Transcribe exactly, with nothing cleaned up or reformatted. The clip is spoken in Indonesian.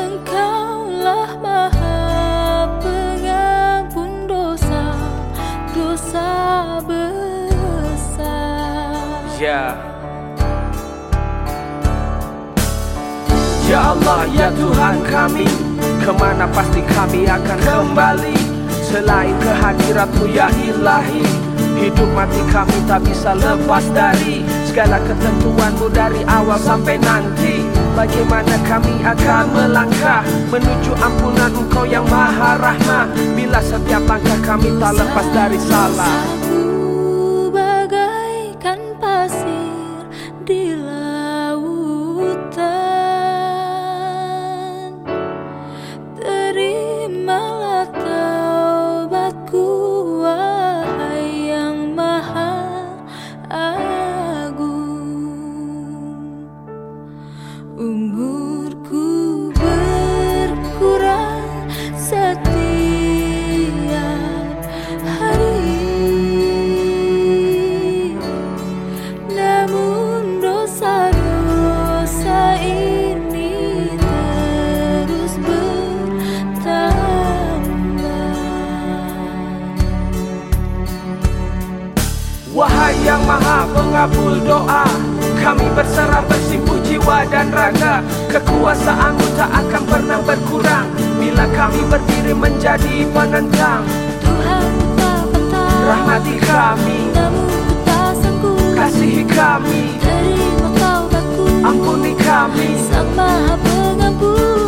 Engkaulah Maha Pengampun dosa, dosa besar. Ya Ya Allah, ya Tuhan kami, kemana pasti kami akan kembali selain kehadirat-Mu ya Ilahi. Hidup mati kami tak bisa lepas dari segala ketentuan-Mu dari awal sampai nanti. Bagaimana kami akan melangkah menuju ampunan Engkau yang maha rahmah, bila setiap langkah kami tak lepas dari salah. Aku bagaikan pasir di lautan, terimalah taubatku wahai yang maha agung. Umurku berkurang setiap hari, namun dosa-dosa ini terus bertambah. Wahai yang maha pengabul doa, kami berserah bersimpuh jiwa dan raga. Kekuasaan-Mu tak akan pernah berkurang bila kami berdiri menjadi penentang. Tuhan tak patah, Rahmati kami, namun ku tak sanggup. kasihi kami, Terima taubatku, ampuni kami. Sang Maha Pengampun.